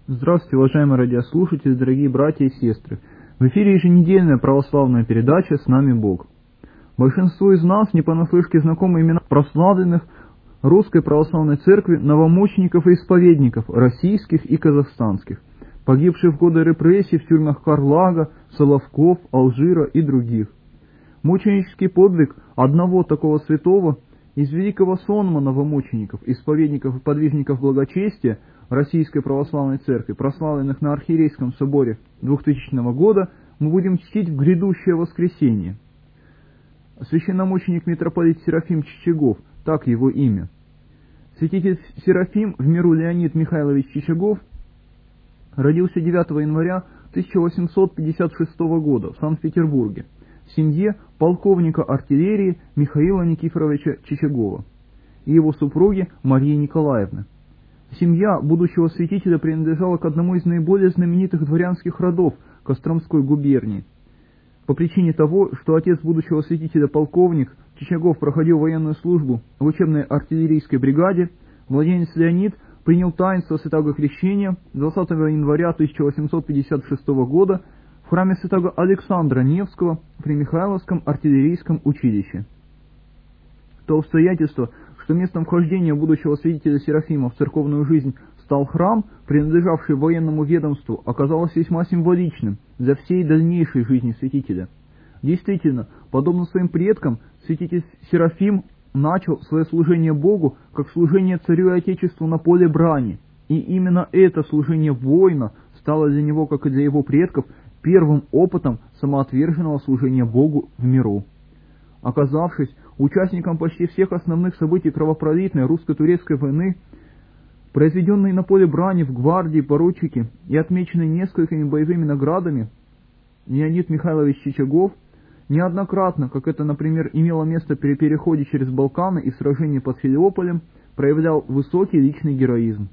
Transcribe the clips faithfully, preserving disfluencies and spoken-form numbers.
Здравствуйте, уважаемые радиослушатели, дорогие братья и сестры. В эфире еженедельная православная передача «С нами Бог». Большинству из нас не понаслышке знакомы имена прославленных Русской Православной Церкви новомучеников и исповедников, российских и казахстанских, погибших в годы репрессий в тюрьмах Карлага, Соловков, Алжира и других. Мученический подвиг одного такого святого из великого сонма новомучеников, исповедников и подвижников благочестия Российской Православной Церкви, прославленных на Архиерейском соборе двухтысячного года, мы будем чтить в грядущее воскресенье. Священномученик митрополит Серафим Чичагов, так его имя. Святитель Серафим в миру Леонид Михайлович Чичагов родился девятого января тысяча восемьсот пятьдесят шестого года в Санкт-Петербурге в семье полковника артиллерии Михаила Никифоровича Чичагова и его супруги Марии Николаевны. Семья будущего святителя принадлежала к одному из наиболее знаменитых дворянских родов Костромской губернии. По причине того, что отец будущего святителя, полковник Чичагов, проходил военную службу в учебной артиллерийской бригаде, младенец Леонид принял таинство святаго крещения двадцатого января тысяча восемьсот пятьдесят шестого года в храме святаго Александра Невского при Михайловском артиллерийском училище. То обстоятельство, что местом вхождения будущего святителя Серафима в церковную жизнь стал храм, принадлежавший военному ведомству, оказалось весьма символичным для всей дальнейшей жизни святителя. Действительно, подобно своим предкам, святитель Серафим начал свое служение Богу как служение царю и отечеству на поле брани, и именно это служение воина стало для него, как и для его предков, первым опытом самоотверженного служения Богу в миру. Оказавшись участником почти всех основных событий кровопролитной русско-турецкой войны, произведенной на поле брани в гвардии поручики и отмеченной несколькими боевыми наградами, Леонид Михайлович Чичагов неоднократно, как это, например, имело место при переходе через Балканы и сражении под Филипполем, проявлял высокий личный героизм.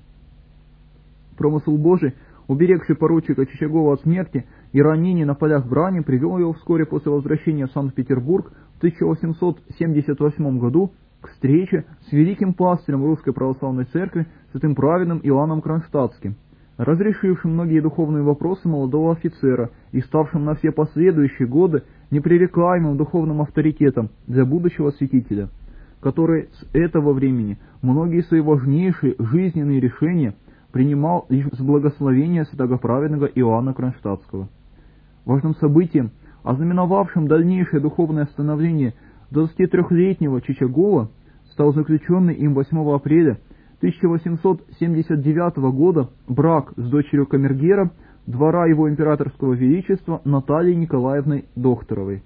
Промысл Божий, уберегший поручика Чичагова от смерти и ранений на полях брани, привел его вскоре после возвращения в Санкт-Петербург в тысяча восемьсот семьдесят восьмом году к встрече с великим пастырем Русской Православной Церкви, святым праведным Иоанном Кронштадтским, разрешившим многие духовные вопросы молодого офицера и ставшим на все последующие годы непререкаемым духовным авторитетом для будущего святителя, который с этого времени многие свои важнейшие жизненные решения принимал лишь с благословения святого праведного Иоанна Кронштадтского. Важным событием, ознаменовавшим дальнейшее духовное становление двадцатитрёхлетнего Чичагова, стал заключенный им восьмого апреля тысяча восемьсот семьдесят девятого года брак с дочерью камергера двора его императорского величества Натальей Николаевной Докторовой.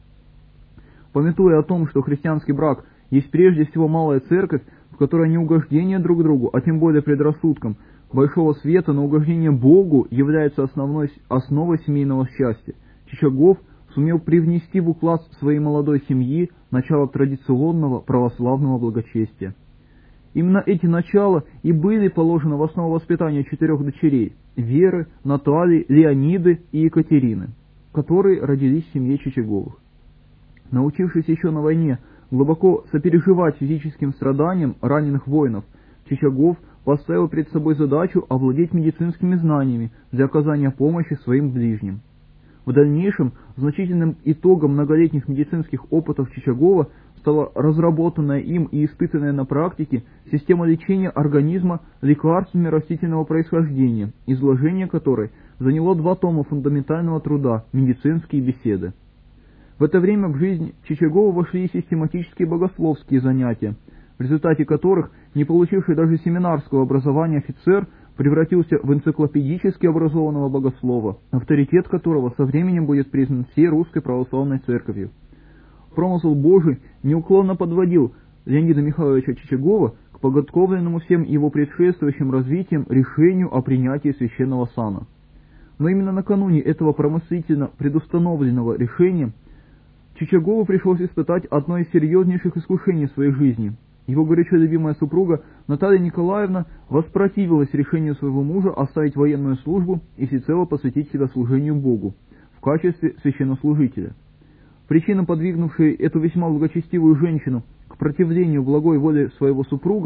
Памятуя о том, что христианский брак есть прежде всего малая церковь, в которой не угождение друг другу, а тем более предрассудкам большого света, но угождение Богу является основной основой семейного счастья, Чичагов сумел привнести в уклад своей молодой семьи начало традиционного православного благочестия. Именно эти начала и были положены в основу воспитания четырех дочерей – Веры, Натальи, Леониды и Екатерины, которые родились в семье Чичаговых. Научившись еще на войне глубоко сопереживать физическим страданиям раненых воинов, Чичагов поставил перед собой задачу овладеть медицинскими знаниями для оказания помощи своим ближним. В дальнейшем значительным итогом многолетних медицинских опытов Чичагова стала разработанная им и испытанная на практике система лечения организма лекарствами растительного происхождения, изложение которой заняло два тома фундаментального труда «Медицинские беседы». В это время в жизнь Чичагова вошли и систематические богословские занятия, в результате которых не получивший даже семинарского образования офицер превратился в энциклопедически образованного богослова, авторитет которого со временем будет признан всей Русской Православной Церковью. Промысл Божий неуклонно подводил Леонида Михайловича Чичагова к подготовленному всем его предшествующим развитием решению о принятии священного сана. Но именно накануне этого промыслительно предустановленного решения Чичагову пришлось испытать одно из серьезнейших искушений в своей жизни. Его горячо любимая супруга Наталья Николаевна воспротивилась решению своего мужа оставить военную службу и всецело посвятить себя служению Богу в качестве священнослужителя. Причина, подвигнувшая эту весьма благочестивую женщину к противлению благой воле своего супруга,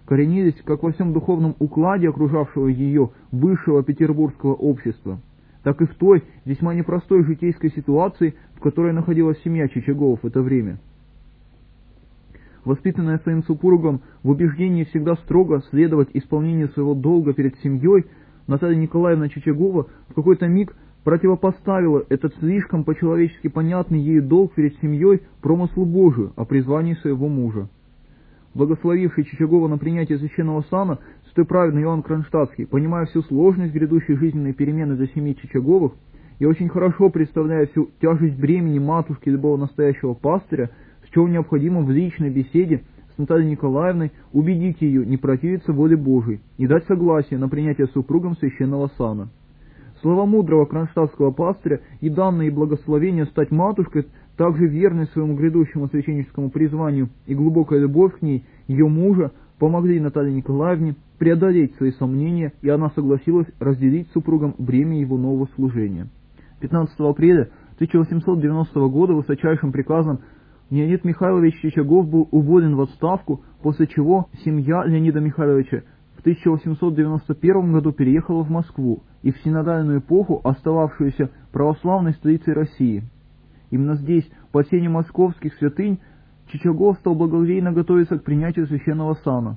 коренились как во всем духовном укладе окружавшего ее высшего петербургского общества, так и в той весьма непростой житейской ситуации, в которой находилась семья Чичаговых в это время. Воспитанная своим супругом в убеждении всегда строго следовать исполнению своего долга перед семьей, Наталья Николаевна Чичагова в какой-то миг противопоставила этот слишком по-человечески понятный ею долг перед семьей промыслу Божию о призвании своего мужа. Благословивший Чичагова на принятие священного сана, святой праведный Иоанн Кронштадтский, понимая всю сложность грядущей жизненной перемены для семьи Чичаговых и очень хорошо представляя всю тяжесть бремени матушки любого настоящего пастыря, счел необходимо в личной беседе с Натальей Николаевной убедить ее не противиться воле Божией и дать согласие на принятие супругом священного сана. Слова мудрого кронштадтского пастыря и данное ей благословение стать матушкой, также верной своему грядущему священническому призванию и глубокая любовь к ней ее мужа, помогли Наталье Николаевне преодолеть свои сомнения, и она согласилась разделить с супругом бремя его нового служения. пятнадцатого апреля тысяча восемьсот девяностого года высочайшим приказом Леонид Михайлович Чичагов был уволен в отставку, после чего семья Леонида Михайловича в тысяча восемьсот девяносто первом году переехала в Москву и в синодальную эпоху остававшуюся православной столицей России. Именно здесь, под сенью московских святынь, Чичагов стал благоговейно готовиться к принятию священного сана.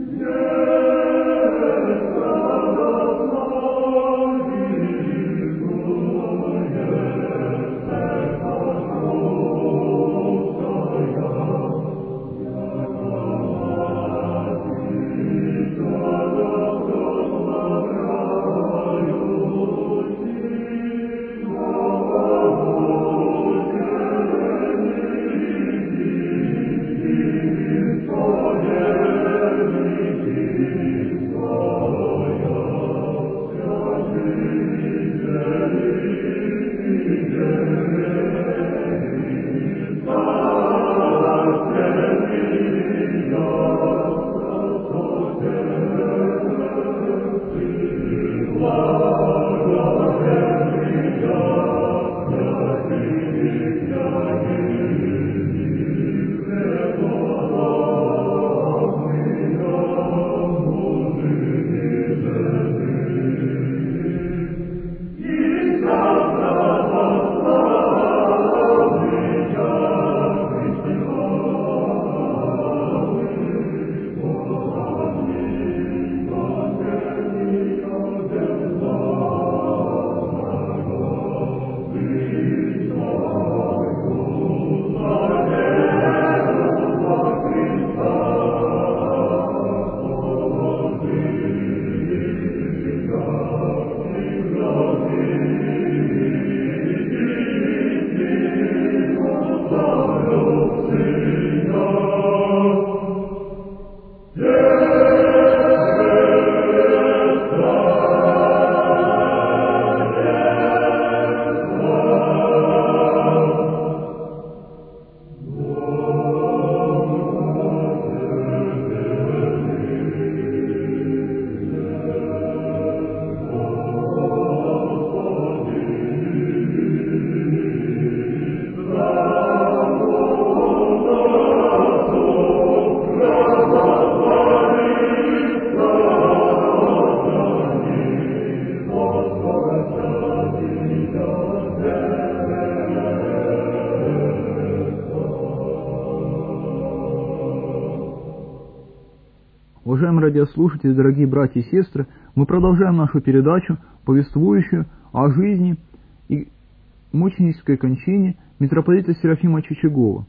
Уважаемые радиослушатели, дорогие братья и сестры, мы продолжаем нашу передачу, повествующую о жизни и мученической кончине митрополита Серафима Чичагова.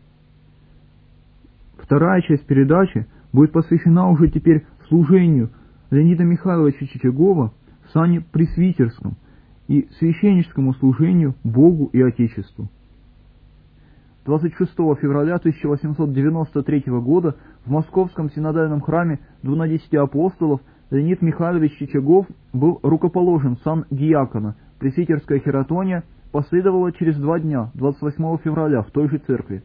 Вторая часть передачи будет посвящена уже теперь служению Леонида Михайловича Чичагова в сане пресвитерском и священническому служению Богу и Отечеству. двадцать шестого февраля тысяча восемьсот девяносто третьего года в Московском синодальном храме двунадесяти апостолов Леонид Михайлович Чичагов был рукоположен в сан диакона. Пресвитерская хератония последовала через два дня, двадцать восьмого февраля, в той же церкви.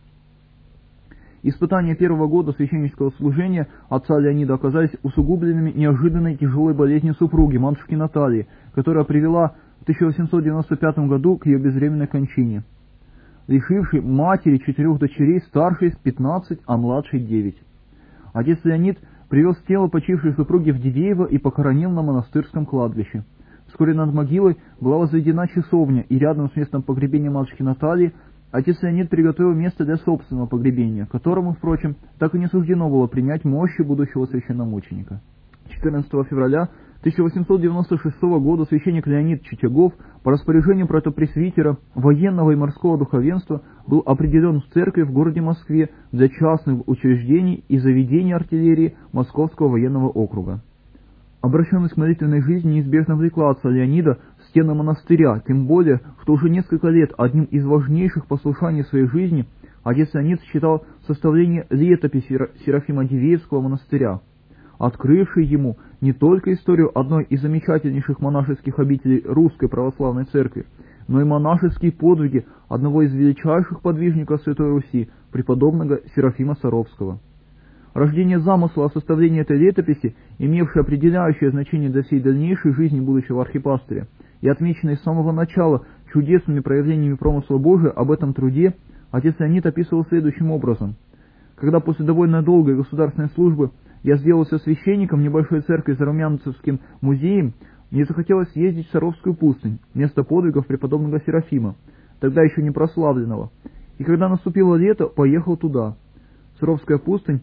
Испытания первого года священнического служения отца Леонида оказались усугубленными неожиданной тяжелой болезнью супруги, матушки Натальи, которая привела в тысяча восемьсот девяносто пятом году к ее безвременной кончине, лишившей матери четырех дочерей, старшей пятнадцать, а младшей девять. Отец Леонид привез тело почившей супруги в Дивеево и похоронил на монастырском кладбище. Вскоре над могилой была возведена часовня, и рядом с местом погребения матушки Натальи отец Леонид приготовил место для собственного погребения, которому, впрочем, так и не суждено было принять мощи будущего священномученика. четырнадцатого февраля тысяча восемьсот девяносто шестого года священник Леонид Чичагов по распоряжению протопресвитера военного и морского духовенства был определен в церкви в городе Москве для частных учреждений и заведений артиллерии Московского военного округа. Обращенность к молитвенной жизни неизбежно влекла отца Леонида в стены монастыря, тем более, что уже несколько лет одним из важнейших послушаний своей жизни отец Леонид считал составление летописи Серафима Дивеевского монастыря, открывшей ему не только историю одной из замечательнейших монашеских обителей Русской Православной Церкви, но и монашеские подвиги одного из величайших подвижников Святой Руси, преподобного Серафима Саровского. Рождение замысла о составлении этой летописи, имевшей определяющее значение для всей дальнейшей жизни будущего архипастыря, и отмеченной с самого начала чудесными проявлениями промысла Божия, об этом труде отец Леонид описывал следующим образом. Когда после довольно долгой государственной службы я сделался священником небольшой церкви за Румянцевским музеем, мне захотелось съездить в Саровскую пустынь, место подвигов преподобного Серафима, тогда еще не прославленного, и когда наступило лето, поехал туда. Саровская пустынь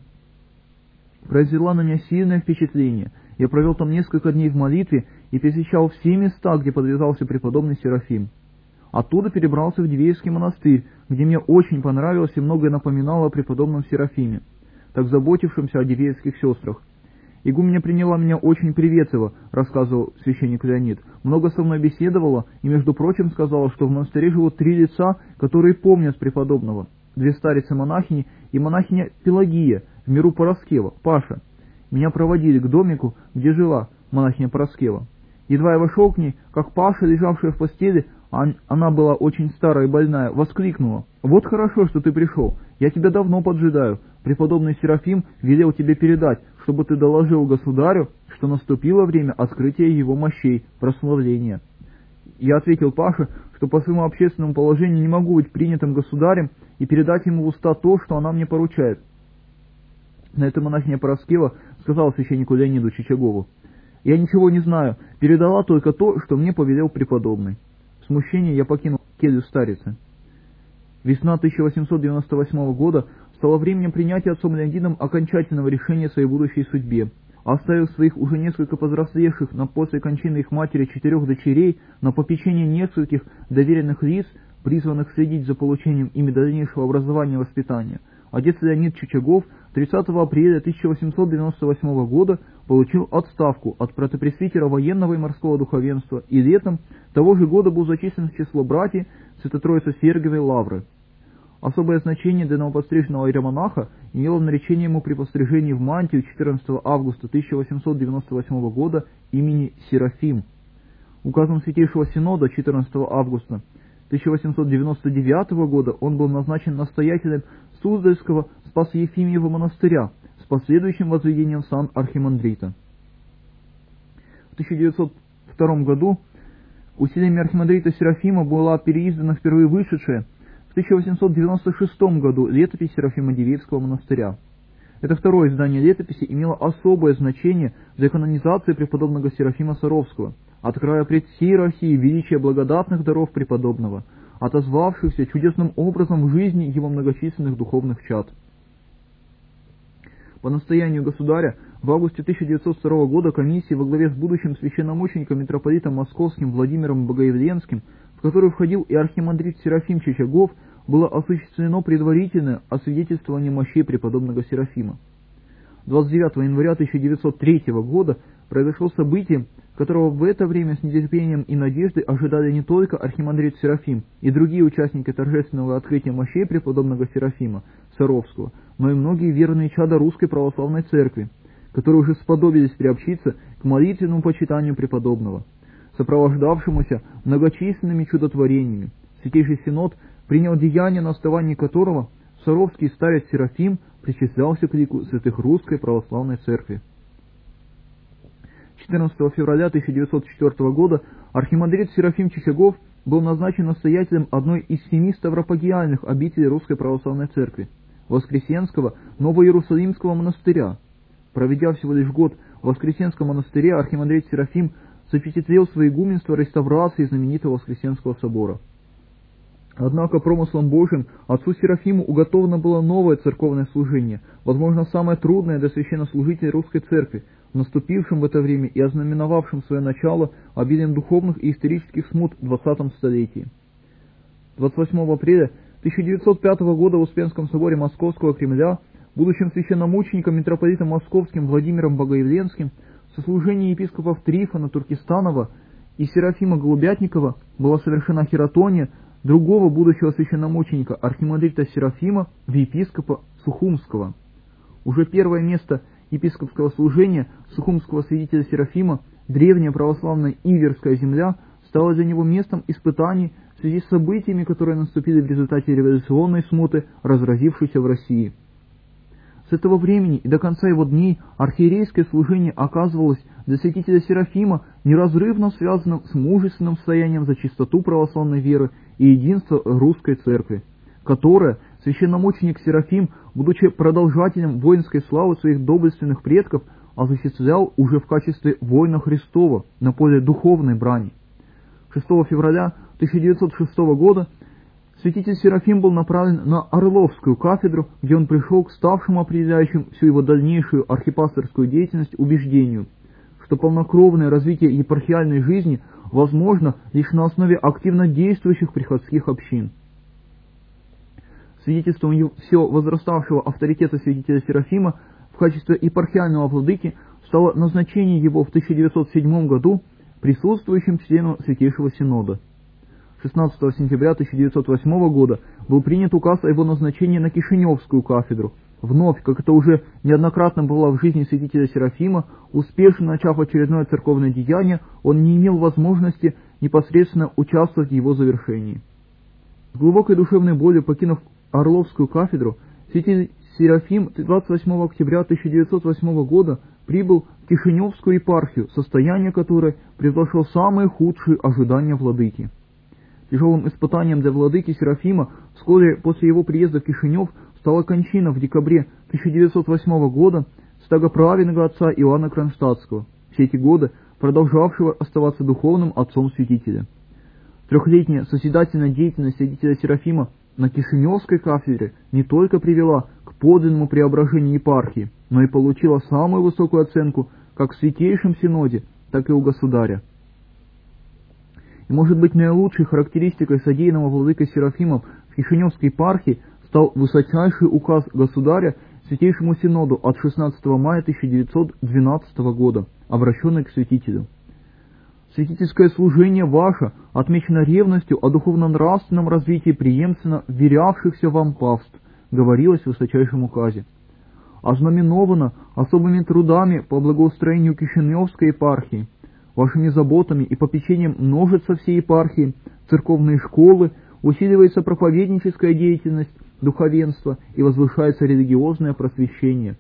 произвела на меня сильное впечатление. Я провел там несколько дней в молитве и посещал все места, где подвязался преподобный Серафим. Оттуда перебрался в Дивеевский монастырь, где мне очень понравилось и многое напоминало о преподобном Серафиме, так заботившемся о дивеевских сестрах. Игуменя приняла меня очень приветливо, рассказывал священник Леонид. Много со мной беседовала и, между прочим, сказала, что в монастыре живут три лица, которые помнят преподобного. Две старицы-монахини и монахиня Пелагия, в миру Пороскева, Паша. Меня проводили к домику, где жила монахиня Пороскева. Едва я вошел к ней, как Паша, лежавшая в постели, а она была очень старая и больная, воскликнула: «Вот хорошо, что ты пришел, я тебя давно поджидаю. Преподобный Серафим велел тебе передать, чтобы ты доложил государю, что наступило время открытия его мощей, прославления». Я ответил Паше, что по своему общественному положению не могу быть принятым государем и передать ему в уста то, что она мне поручает. На это монахиня Пороскева сказала священнику Леониду Чичагову: «Я ничего не знаю, передала только то, что мне повелел преподобный». В смущении я покинул келью старицы. Весна тысяча восемьсот девяносто восьмого года стала временем принятия отцом Леонидом окончательного решения своей будущей судьбе. Оставив своих уже несколько повзрослевших, но после кончины их матери четырех дочерей на попечение нескольких доверенных лиц, призванных следить за получением ими дальнейшего образования и воспитания, отец Леонид Чичагов тридцатого апреля тысяча восемьсот девяносто восьмого года получил отставку от протопресвитера военного и морского духовенства и летом того же года был зачислен в число братьев Свято-Троице-Сергиевой лавры. Особое значение для новопостриженного иеромонаха имело наречение ему при пострижении в мантию четырнадцатого августа тысяча восемьсот девяносто восьмого года имени Серафим. Указом Святейшего Синода четырнадцатого августа тысяча восемьсот девяносто девятого года он был назначен настоятелем Суздальского Спас-Ефимиева монастыря с последующим возведением в сан архимандрита. В тысяча девятьсот втором году усилиями архимандрита Серафима была переиздана впервые вышедшая в тысяча восемьсот девяносто шестом году летопись Серафима Дивеевского монастыря. Это второе издание летописи имело особое значение для канонизации преподобного Серафима Саровского, открывая пред всей Россией величие благодатных даров преподобного, отозвавшихся чудесным образом в жизни его многочисленных духовных чад. По настоянию государя в августе тысяча девятьсот второго года комиссия во главе с будущим священномучеником митрополитом московским Владимиром Богоявленским, в которую входил и архимандрит Серафим Чичагов, было осуществлено предварительное освидетельствование мощей преподобного Серафима. двадцать девятого января тысяча девятьсот третьего года произошло событие, которого в это время с нетерпением и надеждой ожидали не только архимандрит Серафим и другие участники торжественного открытия мощей преподобного Серафима Саровского, но и многие верные чада Русской Православной Церкви, которые уже сподобились приобщиться к молитвенному почитанию преподобного, сопровождавшемуся многочисленными чудотворениями. Святейший Синод принял деяние, на основании которого Саровский старец Серафим причислялся к лику святых Русской Православной Церкви. четырнадцатого февраля тысяча девятьсот четвёртого года архимандрит Серафим Чичагов был назначен настоятелем одной из семи ставропагиальных обителей Русской Православной Церкви, Воскресенского Новоиерусалимского монастыря. Проведя всего лишь год в Воскресенском монастыре, архимандрит Серафим запечатлел свое игуменство реставрации знаменитого Воскресенского собора. Однако промыслом Божьим отцу Серафиму уготовано было новое церковное служение, возможно, самое трудное для священнослужителей русской церкви, наступившим в это время и ознаменовавшим свое начало обилием духовных и исторических смут в двадцатом столетии. двадцать восьмого апреля тысяча девятьсот пятого года в Успенском соборе Московского Кремля будущим священномучеником митрополитом Московским Владимиром Богоявленским в сослужении епископов Трифона Туркестанова и Серафима Голубятникова была совершена хератония другого будущего священномученика, архимандрита Серафима, в епископа Сухумского. Уже первое место епископского служения сухумского святителя Серафима, древняя православная Иверская земля, стала для него местом испытаний в связи с событиями, которые наступили в результате революционной смуты, разразившейся в России. С этого времени и до конца его дней архиерейское служение оказывалось для святителя Серафима неразрывно связанным с мужественным стоянием за чистоту православной веры и единство русской церкви, которое священномученик Серафим, будучи продолжателем воинской славы своих доблестных предков, осуществлял уже в качестве воина Христова на поле духовной брани. шестого февраля тысяча девятьсот шестого года святитель Серафим был направлен на Орловскую кафедру, где он пришел к ставшему определяющим всю его дальнейшую архипасторскую деятельность убеждению, что полнокровное развитие епархиальной жизни возможно лишь на основе активно действующих приходских общин. Свидетельством все возраставшего авторитета святителя Серафима в качестве епархиального владыки стало назначение его в тысяча девятьсот седьмом году присутствующим членом Святейшего Синода. шестнадцатого сентября тысяча девятьсот восьмого года был принят указ о его назначении на Кишиневскую кафедру. Вновь, как это уже неоднократно было в жизни святителя Серафима, успешно начав очередное церковное деяние, он не имел возможности непосредственно участвовать в его завершении. С глубокой душевной болью покинув Орловскую кафедру, святитель Серафим двадцать восьмого октября тысяча девятьсот восьмого года прибыл в Кишиневскую епархию, состояние которой превзошло самые худшие ожидания владыки. Тяжелым испытанием для владыки Серафима вскоре после его приезда в Кишинев стала кончина в декабре тысяча девятьсот восьмого года стагоправедного отца Иоанна Кронштадтского, все эти годы продолжавшего оставаться духовным отцом святителя. Трехлетняя созидательная деятельность святителя Серафима на Кишиневской кафедре не только привела к подлинному преображению епархии, но и получила самую высокую оценку как в Святейшем Синоде, так и у Государя. И, может быть, наилучшей характеристикой содеянного владыкой Серафимом в Кишиневской епархии стал высочайший указ Государя Святейшему Синоду от шестнадцатого мая тысяча девятьсот двенадцатого года, обращенный к святителю. «Святительское служение ваше отмечено ревностью о духовно-нравственном развитии преемственно вверявшихся вам павств», говорилось в высочайшем указе. «Ознаменовано особыми трудами по благоустроению Кишиневской епархии, вашими заботами и попечением множится всей епархии, церковные школы, усиливается проповедническая деятельность духовенства и возвышается религиозное просвещение.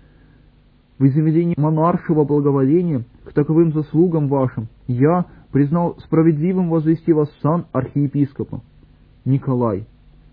В изъявлении монаршего благоволения к таковым заслугам вашим я признал справедливым возвести вас в сан архиепископа. Николай».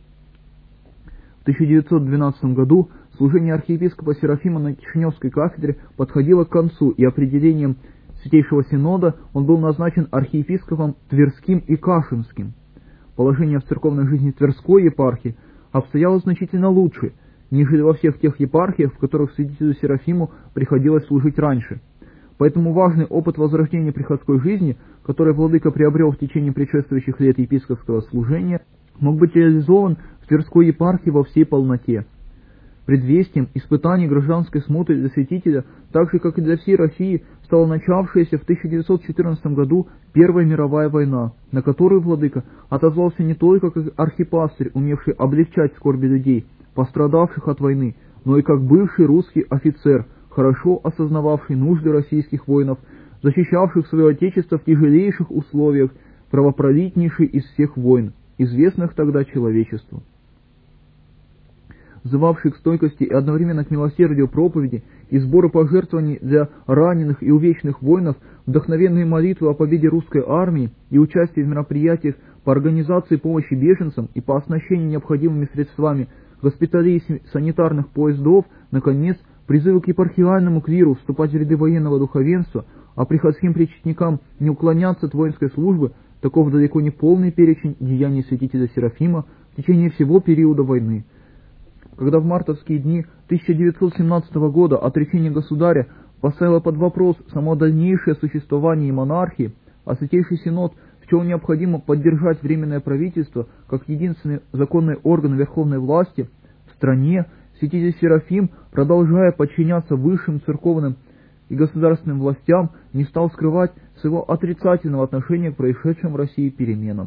В тысяча девятьсот двенадцатом году служение архиепископа Серафима на Кишиневской кафедре подходило к концу, и определением Святейшего Синода он был назначен архиепископом Тверским и Кашинским. Положение в церковной жизни Тверской епархии обстояло значительно лучше, нежели во всех тех епархиях, в которых святителю Серафиму приходилось служить раньше. Поэтому важный опыт возрождения приходской жизни, который владыка приобрел в течение предшествующих лет епископского служения, мог быть реализован в Тверской епархии во всей полноте. Предвестием испытаний гражданской смуты для святителя, так же как и для всей России, стала начавшаяся в тысяча девятьсот четырнадцатом году Первая мировая война, на которую владыка отозвался не только как архипастырь, умевший облегчать скорби людей, пострадавших от войны, но и как бывший русский офицер, хорошо осознававший нужды российских воинов, защищавших свое отечество в тяжелейших условиях, кровопролитнейший из всех войн, известных тогда человечеству. Взывавший к стойкости и одновременно к милосердию проповеди и сбору пожертвований для раненых и увечных воинов, вдохновенные молитвы о победе русской армии и участие в мероприятиях по организации помощи беженцам и по оснащению необходимыми средствами госпиталей и санитарных поездов, наконец, призывы к епархиальному клиру вступать в ряды военного духовенства, а приходским причетникам не уклоняться от воинской службы, таков далеко не полный перечень деяний святителя Серафима в течение всего периода войны. Когда в мартовские дни тысяча девятьсот семнадцатого года отречение государя поставило под вопрос само дальнейшее существование монархии, а Святейший Синод счел необходимо поддержать Временное правительство как единственный законный орган верховной власти в стране, святитель Серафим, продолжая подчиняться высшим церковным и государственным властям, не стал скрывать своего отрицательного отношения к происшедшим в России переменам.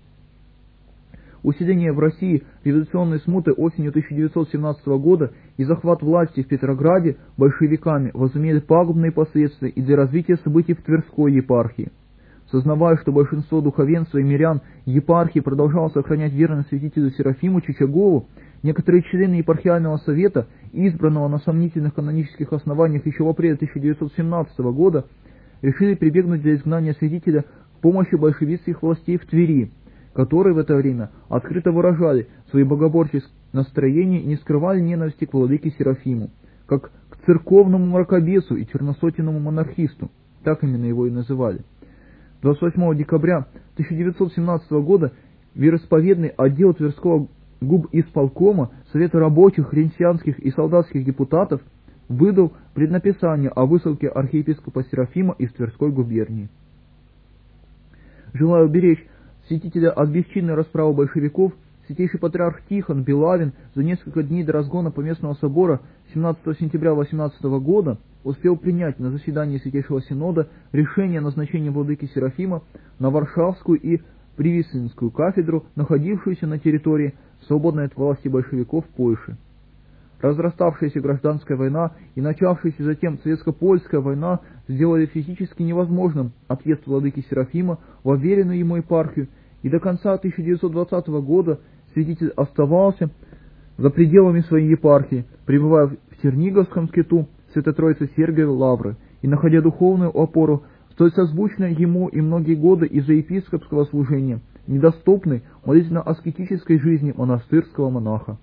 Усиление в России революционной смуты осенью тысяча девятьсот семнадцатого года и захват власти в Петрограде большевиками возымели пагубные последствия и для развития событий в Тверской епархии. Сознавая, что большинство духовенства и мирян епархии продолжало сохранять верность святителю Серафиму Чичагову, некоторые члены епархиального совета, избранного на сомнительных канонических основаниях еще в апреле тысяча девятьсот семнадцатого года, решили прибегнуть для изгнания святителя к помощи большевистских властей в Твери, которые в это время открыто выражали свои богоборческие настроения и не скрывали ненависти к владыке Серафиму, как к церковному мракобесу и черносотенному монархисту, так именно его и называли. двадцать восьмого декабря тысяча девятьсот семнадцатого года вероисповедный отдел Тверского губисполкома Совета рабочих, ренсианских и солдатских депутатов выдал преднаписание о высылке архиепископа Серафима из Тверской губернии. Желая уберечь святителя от бесчинной расправы большевиков, святейший патриарх Тихон Белавин за несколько дней до разгона Поместного собора семнадцатого сентября восемнадцатого года успел принять на заседании Святейшего Синода решение о назначении владыки Серафима на Варшавскую и Привислинскую кафедру, находившуюся на территории, свободной от власти большевиков Польши. Разраставшаяся гражданская война и начавшаяся затем советско-польская война сделали физически невозможным отъезд владыки Серафима в уверенную ему епархию, и до конца тысяча девятьсот двадцатого года святитель оставался за пределами своей епархии, пребывая в Черниговском скиту Свято-Троицы Сергиевой Лавры и находя духовную опору, столь созвучной ему и многие годы из-за епископского служения, недоступной молитвенно-аскетической жизни монастырского монаха.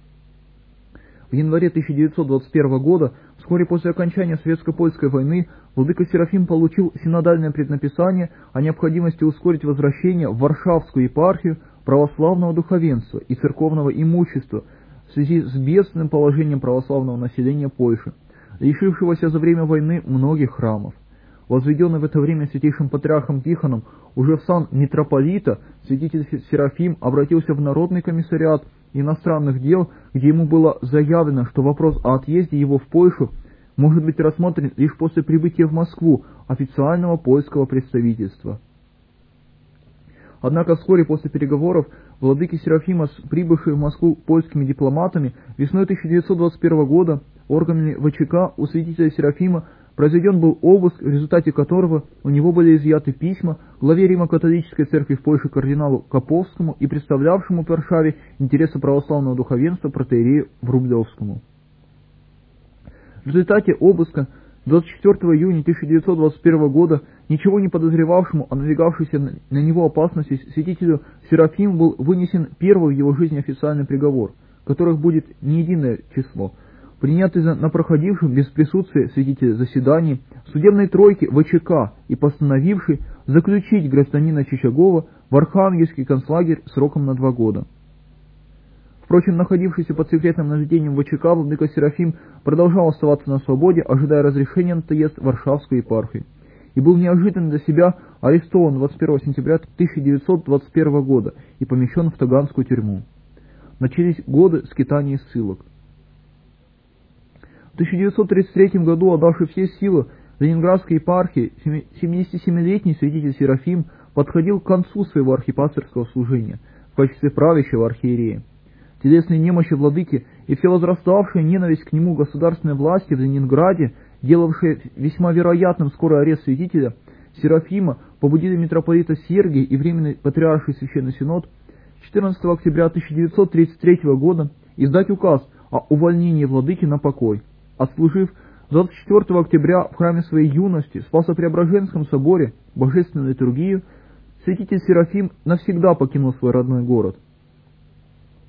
В январе тысяча девятьсот двадцать первого года, вскоре после окончания Советско-Польской войны, владыка Серафим получил синодальное преднаписание о необходимости ускорить возвращение в Варшавскую епархию православного духовенства и церковного имущества в связи с бедственным положением православного населения Польши, лишившегося за время войны многих храмов. Возведенный в это время святейшим патриархом Тихоном уже в сан митрополита, святитель Серафим обратился в Народный комиссариат иностранных дел, где ему было заявлено, что вопрос о отъезде его в Польшу может быть рассмотрен лишь после прибытия в Москву официального польского представительства. Однако вскоре после переговоров владыки Серафима с прибывшими в Москву польскими дипломатами весной тысяча девятьсот двадцать первого года органами ВЧК у святителя Серафима произведен был обыск, в результате которого у него были изъяты письма главе Римо-католической церкви в Польше кардиналу Коповскому и представлявшему в Варшаве интересы православного духовенства протоиерею Врублевскому. В результате обыска двадцать четвёртого июня тысяча девятьсот двадцать первого года ничего не подозревавшему о надвигавшейся на него опасности святителю Серафиму был вынесен первый в его жизни официальный приговор, которых будет не единое число, принятый на проходившем без присутствия святителя заседании судебной тройки ВЧК и постановивший заключить гражданина Чичагова в Архангельский концлагерь сроком на два года. Впрочем, находившийся под секретным наблюдением ВЧК, владыка Серафим продолжал оставаться на свободе, ожидая разрешения на отъезд в Варшавскую епархию, и был неожиданно для себя арестован двадцать первого сентября тысяча девятьсот двадцать первого года и помещен в Таганскую тюрьму. Начались годы скитаний и ссылок. В тысяча девятьсот тридцать третьем году, отдавший все силы Ленинградской епархии, семидесятисемилетний святитель Серафим подходил к концу своего архипастырского служения в качестве правящего архиерея. Телесные немощи владыки и все возраставшая ненависть к нему государственной власти в Ленинграде, делавшие весьма вероятным скорый арест святителя Серафима, побудили митрополита Сергия и Временный патриарший священный синод четырнадцатого октября тысяча девятьсот тридцать третьего года издать указ о увольнении владыки на покой. Отслужив двадцать четвёртого октября в храме своей юности в Спасо-Преображенском соборе божественную литургию, святитель Серафим навсегда покинул свой родной город.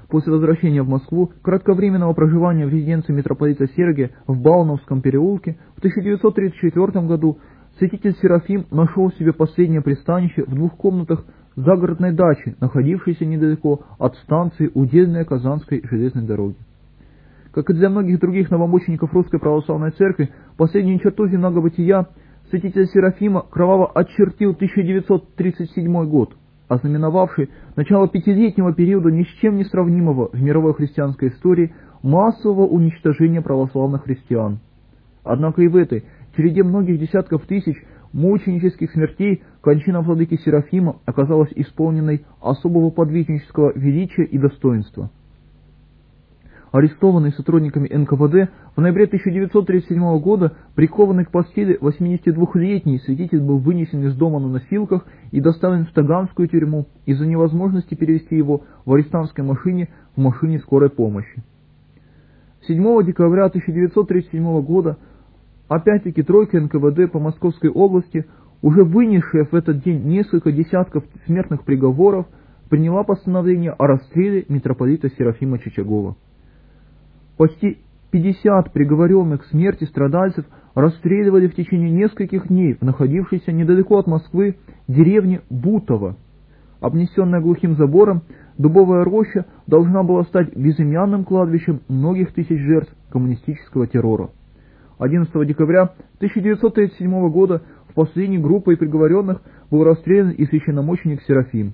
после возвращения в Москву, кратковременного проживания в резиденции митрополита Сергия в Бауновском переулке, в тысяча девятьсот тридцать четвёртом году святитель Серафим нашел себе последнее пристанище в двух комнатах загородной дачи, находившейся недалеко от станции Удельная Казанской железной дороги. Как и для многих других новомучеников Русской Православной Церкви, последнюю черту земного бытия святителя Серафима кроваво очертил тысяча девятьсот тридцать седьмой год, ознаменовавший начало пятилетнего периода ни с чем не сравнимого в мировой христианской истории массового уничтожения православных христиан. Однако и в этой череде многих десятков тысяч мученических смертей кончина владыки Серафима оказалась исполненной особого подвижнического величия и достоинства. Арестованный сотрудниками эн ка вэ дэ, в ноябре тысяча девятьсот тридцать седьмого года, прикованный к постели восьмидесятидвухлетний святитель был вынесен из дома на носилках и доставлен в Таганскую тюрьму из-за невозможности перевести его в арестантской машине в машине скорой помощи. седьмого декабря тысяча девятьсот тридцать седьмого года опять-таки тройка эн ка вэ дэ по Московской области, уже вынесшая в этот день несколько десятков смертных приговоров, приняла постановление о расстреле митрополита Серафима Чичагова. Почти пятьдесят приговоренных к смерти страдальцев расстреливали в течение нескольких дней в находившейся недалеко от Москвы деревне Бутово. Обнесенная глухим забором, дубовая роща должна была стать безымянным кладбищем многих тысяч жертв коммунистического террора. одиннадцатого декабря тысяча девятьсот тридцать седьмого года в последней группой приговоренных был расстрелян и священномученик Серафим.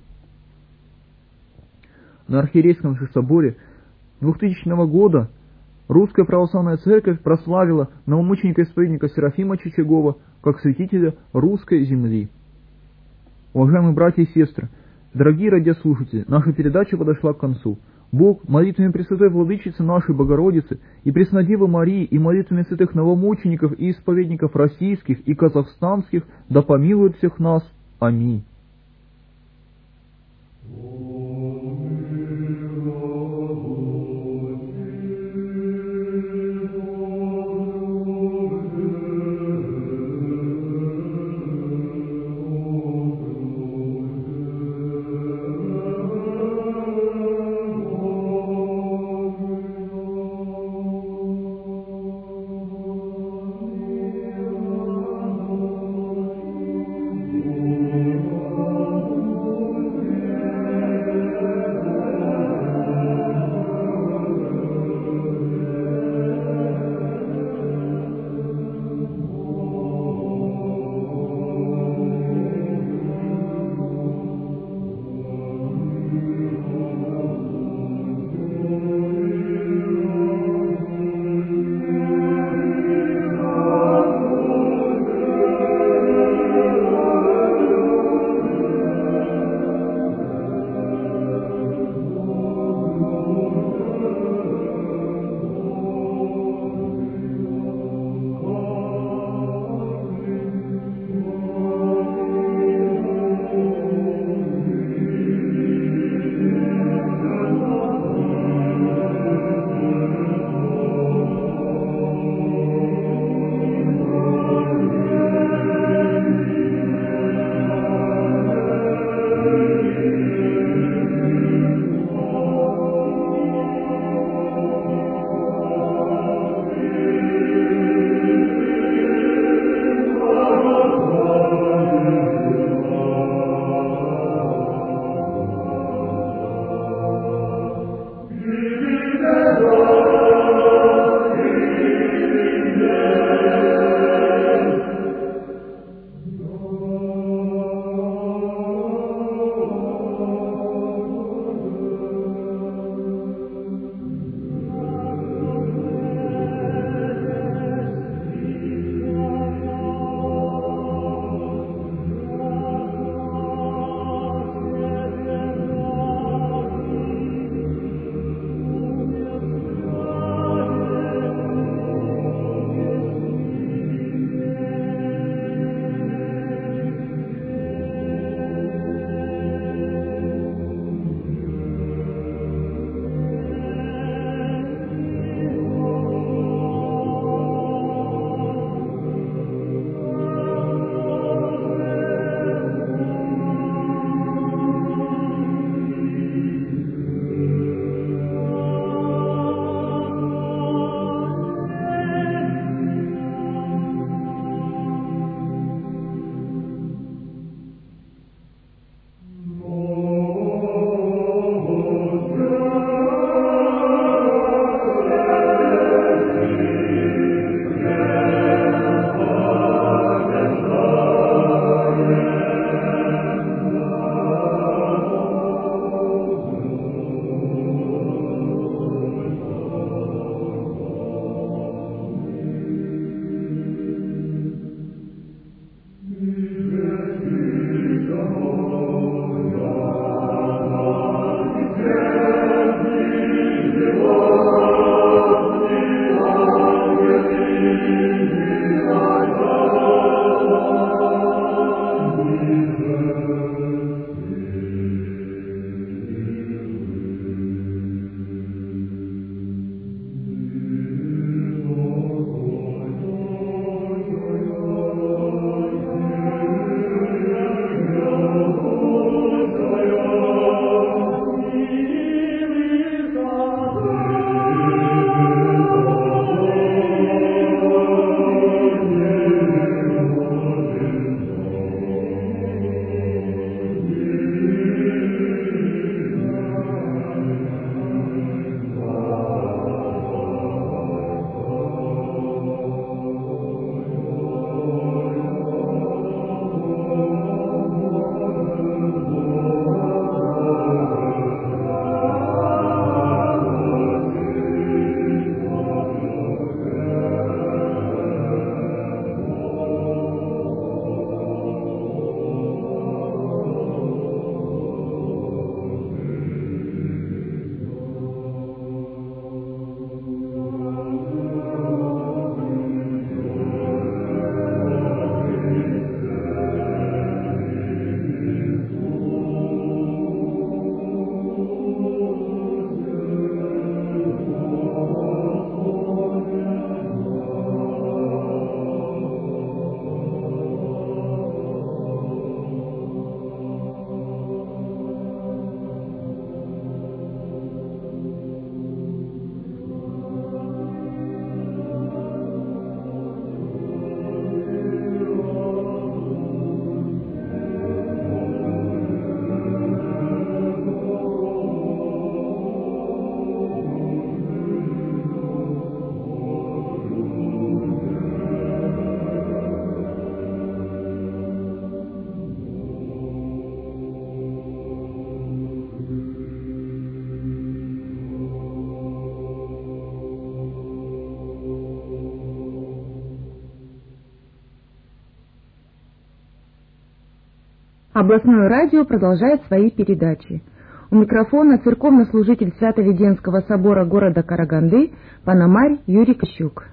На Архиерейском же соборе двухтысячного года Русская Православная Церковь прославила новомученика-исповедника Серафима Чичагова как святителя русской земли. Уважаемые братья и сестры, дорогие радиослушатели, наша передача подошла к концу. Бог молитвами Пресвятой Владычицы нашей Богородицы и Преснодевы Марии и молитвами святых новомучеников и исповедников российских и казахстанских да помилует всех нас. Аминь. Областное радио продолжает свои передачи. У микрофона церковнослужитель Свято-Веденского собора города Караганды Пономарь Юрий Кощук.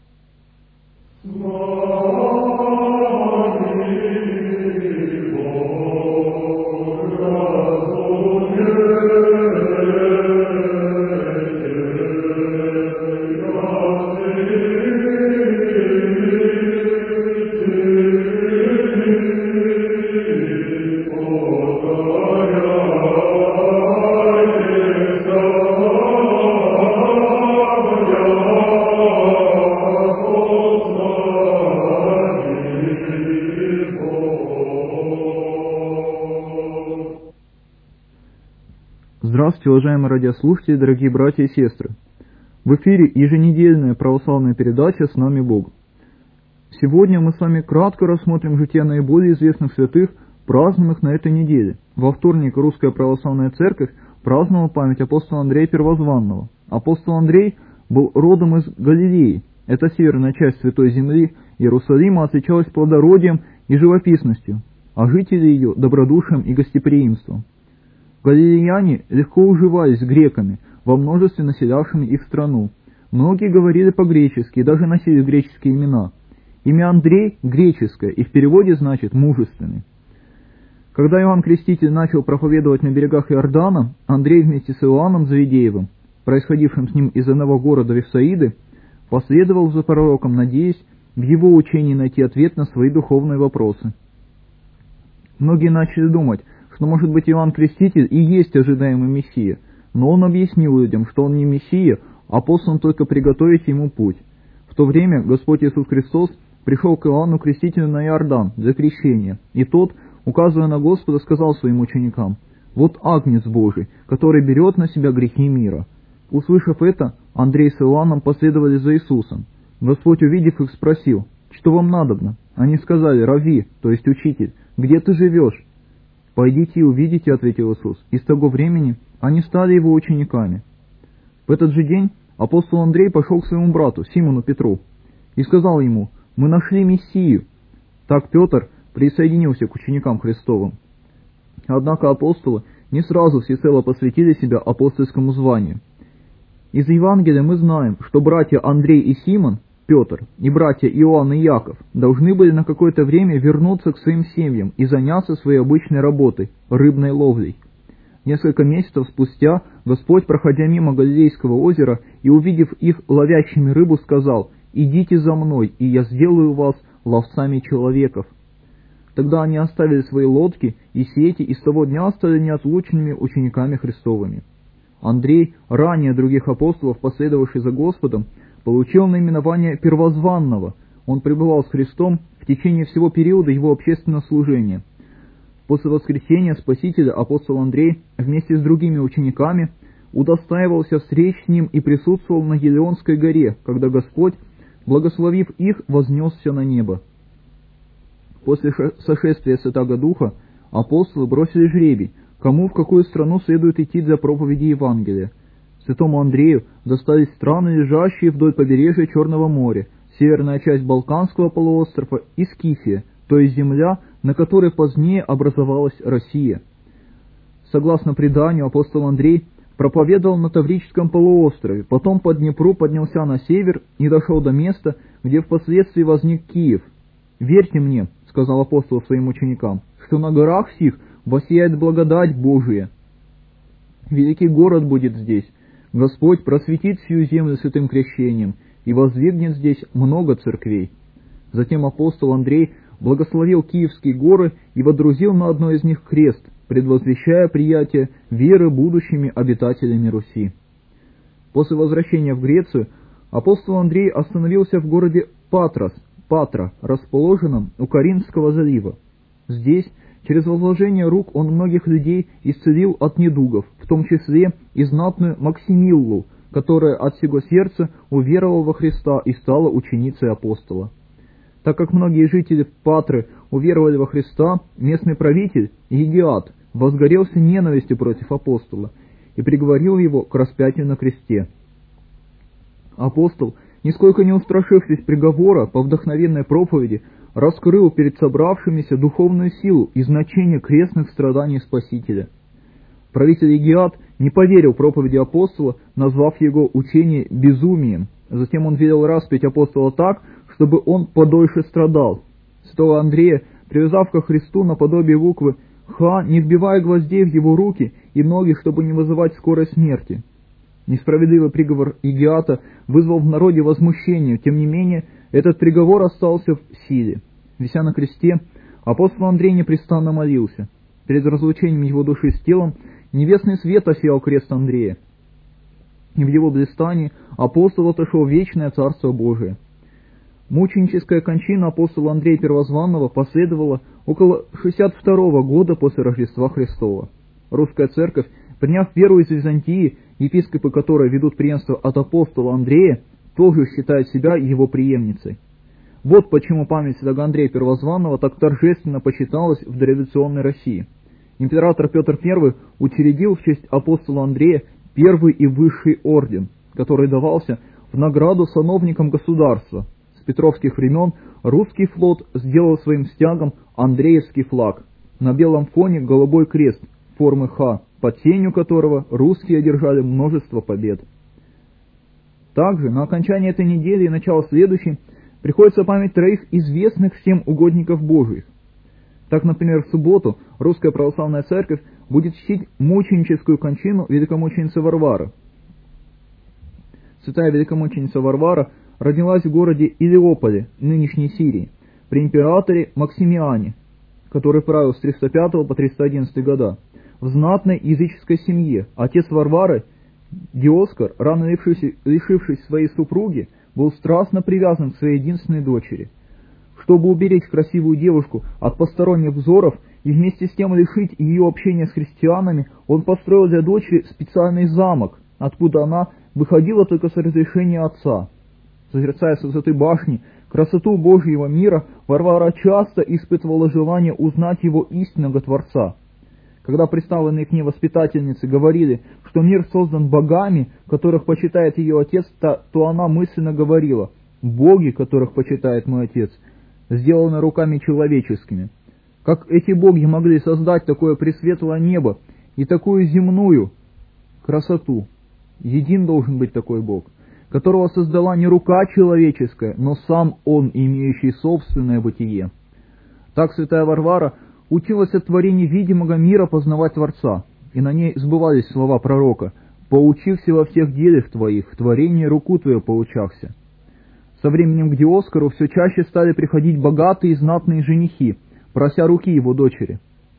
Здравствуйте, уважаемые радиослушатели, дорогие братья и сестры. В эфире еженедельная православная передача «С нами Бог». Сегодня мы с вами кратко рассмотрим жития наиболее известных святых, празднуемых на этой неделе. Во вторник Русская Православная Церковь праздновала память апостола Андрея Первозванного. Апостол Андрей был родом из Галилеи. Эта северная часть Святой Земли Иерусалима отличалась плодородием и живописностью, а жители ее – добродушием и гостеприимством. Галилеяне легко уживались с греками, во множестве населявшими их страну. Многие говорили по-гречески и даже носили греческие имена. Имя Андрей греческое и в переводе значит «мужественный». Когда Иоанн Креститель начал проповедовать на берегах Иордана, Андрей вместе с Иоанном Завидеевым, происходившим с ним из одного города Вифсаиды, последовал за пророком, надеясь в его учении найти ответ на свои духовные вопросы. Многие начали думать, что, может быть, Иоанн Креститель и есть ожидаемый Мессия, но он объяснил людям, что он не Мессия, а послан только приготовить ему путь. В то время Господь Иисус Христос пришел к Иоанну Крестителю на Иордан для крещения, и тот, указывая на Господа, сказал своим ученикам: «Вот Агнец Божий, который берет на себя грехи мира». Услышав это, Андрей с Иоанном последовали за Иисусом. Господь, увидев их, спросил: «Что вам надобно?» Они сказали: «Рави», то есть учитель, где ты живешь?» «Пойдите и увидите», — ответил Иисус. И с того времени они стали его учениками. В этот же день апостол Андрей пошел к своему брату, Симону Петру, и сказал ему: «Мы нашли Мессию». Так Петр присоединился к ученикам Христовым. Однако апостолы не сразу всецело посвятили себя апостольскому званию. Из Евангелия мы знаем, что братья Андрей и Симон, Петр, и братья Иоанн и Яков должны были на какое-то время вернуться к своим семьям и заняться своей обычной работой – рыбной ловлей. Несколько месяцев спустя Господь, проходя мимо Галилейского озера и увидев их ловящими рыбу, сказал: «Идите за мной, и я сделаю вас ловцами человеков». Тогда они оставили свои лодки и сети, и с того дня стали неотлучными учениками Христовыми. Андрей, ранее других апостолов, последовавший за Господом, получил наименование Первозванного. Он пребывал с Христом в течение всего периода его общественного служения. После воскресения Спасителя апостол Андрей вместе с другими учениками удостаивался встреч с ним и присутствовал на Елеонской горе, когда Господь, благословив их, вознесся на небо. После сошествия Святаго Духа апостолы бросили жребий, кому в какую страну следует идти для проповеди Евангелия. Святому Андрею достались страны, лежащие вдоль побережья Черного моря, северная часть Балканского полуострова и Скифия, то есть земля, на которой позднее образовалась Россия. Согласно преданию, апостол Андрей проповедовал на Таврическом полуострове, потом по Днепру поднялся на север и дошел до места, где впоследствии возник Киев. «Верьте мне, — сказал апостол своим ученикам, — что на горах сих воссияет благодать Божия. Великий город будет здесь. Господь просветит всю землю святым крещением и воздвигнет здесь много церквей». Затем апостол Андрей благословил Киевские горы и водрузил на одной из них крест, предвозвещая приятие веры будущими обитателями Руси. После возвращения в Грецию апостол Андрей остановился в городе Патрос, Патра, расположенном у Каринского залива. Здесь, через возложение рук, он многих людей исцелил от недугов, в том числе и знатную Максимиллу, которая от всего сердца уверовала во Христа и стала ученицей апостола. Так как многие жители Патры уверовали во Христа, местный правитель Егиат возгорелся ненавистью против апостола и приговорил его к распятию на кресте. Апостол нисколько не устрашившись приговора, по вдохновенной проповеди, раскрыл перед собравшимися духовную силу и значение крестных страданий Спасителя. Правитель Егиат не поверил проповеди апостола, назвав его учение безумием. Затем он велел распять апостола так, чтобы он подольше страдал. Святого Андрея, привязав ко Христу наподобие буквы «Х», не вбивая гвоздей в его руки и ноги, чтобы не вызывать скорой смерти. Несправедливый приговор Егиата вызвал в народе возмущение, тем не менее, этот приговор остался в силе. Вися на кресте, апостол Андрей непрестанно молился. Перед разлучением его души с телом небесный свет осиял крест Андрея, и в его блистании апостол отошел в вечное Царство Божие. Мученическая кончина апостола Андрея Первозванного последовала около шестьдесят второго года после Рождества Христова. Русская церковь, приняв веру из Византии, епископы которой ведут преемство от апостола Андрея, тоже считают себя его преемницей. Вот почему память святого Андрея Первозванного так торжественно почиталась в дореволюционной России. Император Петр Первый учредил в честь апостола Андрея первый и высший орден, который давался в награду сановникам государства. С петровских времен русский флот сделал своим стягом Андреевский флаг, на белом фоне голубой крест формы Х, под сенью которого русские одержали множество побед. Также на окончание этой недели и начало следующей приходится память троих известных всем угодников Божиих. Так, например, в субботу Русская Православная Церковь будет чтить мученическую кончину великомученицы Варвары. Святая великомученица Варвара родилась в городе Илиополе, нынешней Сирии, при императоре Максимиане, который правил с триста пятого по триста одиннадцатый года, в знатной языческой семье. Отец Варвары, Диоскор, рано лишившись, лишившись своей супруги, был страстно привязан к своей единственной дочери. Чтобы уберечь красивую девушку от посторонних взоров и вместе с тем лишить ее общения с христианами, он построил для дочери специальный замок, откуда она выходила только с разрешения отца. Созерцая с высоты башни красоту Божьего мира, Варвара часто испытывала желание узнать его истинного Творца. Когда представленные к ней воспитательницы говорили, что мир создан богами, которых почитает ее отец, то, то она мысленно говорила: «Боги, которых почитает мой отец, сделаны руками человеческими». Как эти боги могли создать такое пресветлое небо и такую земную красоту? Един должен быть такой Бог, которого создала не рука человеческая, но сам Он, имеющий собственное бытие. Так святая Варвара училась от творения видимого мира познавать Творца, и на ней сбывались слова пророка: «Поучився во всех делах твоих, в творении руку твою поучахся». Со временем к Диоскору все чаще стали приходить богатые и знатные женихи, прося руки его дочери.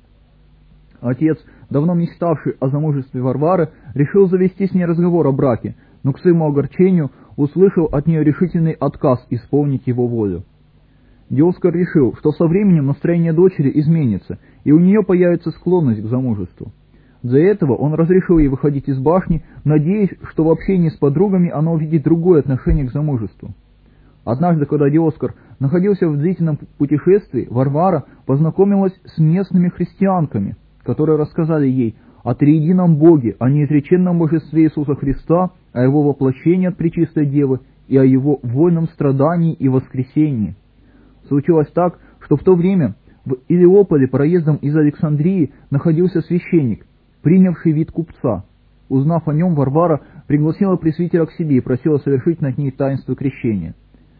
Отец, давно мечтавший о замужестве Варвары, решил завести с ней разговор о браке, но к своему огорчению услышал от нее решительный отказ исполнить его волю. Диоскор решил, что со временем настроение дочери изменится, и у нее появится склонность к замужеству. Для этого он разрешил ей выходить из башни, надеясь, что в общении с подругами она увидит другое отношение к замужеству. Однажды, когда Диоскор находился в длительном путешествии, Варвара познакомилась с местными христианками, которые рассказали ей о триедином Боге, о неизреченном божестве Иисуса Христа, о Его воплощении от Пречистой Девы и о Его вольном страдании и воскресении. Случилось так, что в то время в Илиополе проездом из Александрии находился священник, принявший вид купца. Узнав о нем, Варвара пригласила пресвитера к себе и просила совершить над ней таинство крещения.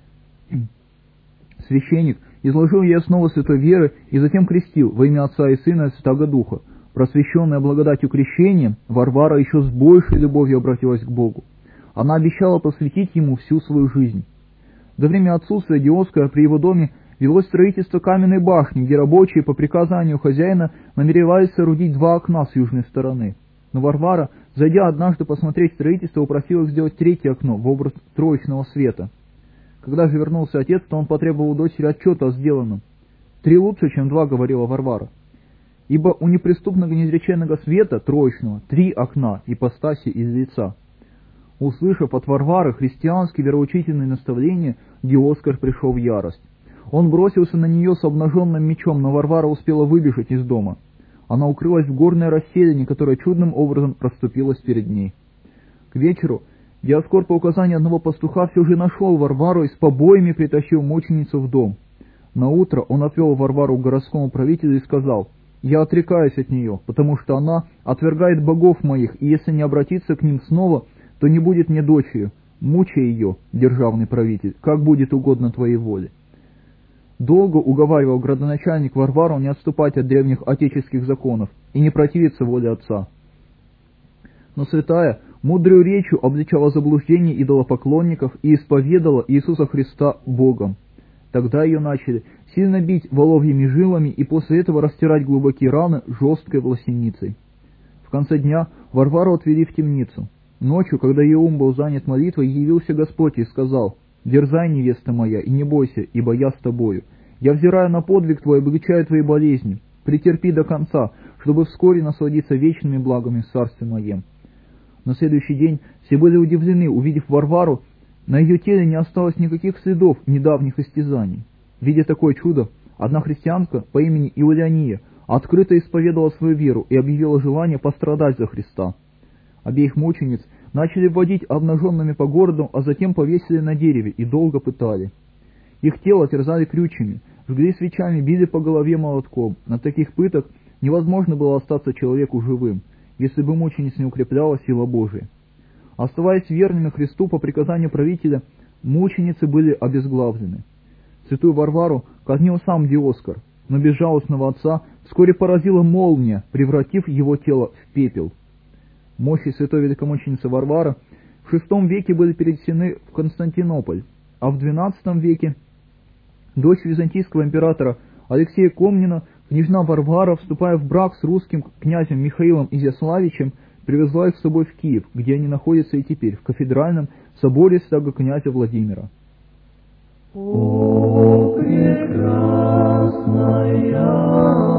Священник изложил ей основы святой веры и затем крестил во имя Отца и Сына и Святаго Духа. Просвещенная благодатью крещения, Варвара еще с большей любовью обратилась к Богу. Она обещала посвятить Ему всю свою жизнь. До времени отсутствия Диоскора при его доме велось строительство каменной башни, где рабочие по приказанию хозяина намеревались соорудить два окна с южной стороны. Но Варвара, зайдя однажды посмотреть строительство, упросила их сделать третье окно в образ троечного света. Когда же вернулся отец, то он потребовал у дочери отчета о сделанном. «Три лучше, чем два», — говорила Варвара. Ибо у неприступного неизреченного света, троечного, три окна, ипостаси из лица. Услышав от Варвары христианские вероучительные наставления, Диоскор пришел в ярость. Он бросился на нее с обнаженным мечом, но Варвара успела выбежать из дома. Она укрылась в горной расселине, которая чудным образом расступилась перед ней. К вечеру Диоскор по указанию одного пастуха все же нашел Варвару и с побоями притащил мученицу в дом. Наутро он отвел Варвару к городскому правителю и сказал: «Я отрекаюсь от нее, потому что она отвергает богов моих, и если не обратиться к ним снова, то не будет мне дочерью. Мучай ее, державный правитель, как будет угодно твоей воле». Долго уговаривал градоначальник Варвару не отступать от древних отеческих законов и не противиться воле отца. Но святая мудрую речью обличала заблуждение идолопоклонников и исповедала Иисуса Христа Богом. Тогда ее начали сильно бить воловьими жилами и после этого растирать глубокие раны жесткой власеницей. В конце дня Варвару отвели в темницу. Ночью, когда ее ум был занят молитвой, явился Господь и сказал: «Дерзай, невеста моя, и не бойся, ибо я с тобою. Я взираю на подвиг твой, облегчаю твои болезни. Претерпи до конца, чтобы вскоре насладиться вечными благами в царстве моем». На следующий день все были удивлены, увидев Варвару. На ее теле не осталось никаких следов недавних истязаний. Видя такое чудо, одна христианка по имени Иулиания открыто исповедала свою веру и объявила желание пострадать за Христа. Обеих мучениц начали вводить обнаженными по городу, а затем повесили на дереве и долго пытали. Их тело терзали крючьями, жгли свечами, били по голове молотком. На таких пыток невозможно было остаться человеку живым, если бы мучениц не укрепляла сила Божия. Оставаясь верными Христу по приказанию правителя, мученицы были обезглавлены. Святую Варвару казнил сам Диоскор, но безжалостного отца вскоре поразила молния, превратив его тело в пепел. Мощи святой великомученицы Варвары в шестом веке были перенесены в Константинополь, а в двенадцатом веке дочь византийского императора Алексея Комнина, княжна Варвара, вступая в брак с русским князем Михаилом Изяславичем, привезла их с собой в Киев, где они находятся и теперь, в кафедральном соборе святого князя Владимира. О, прекрасная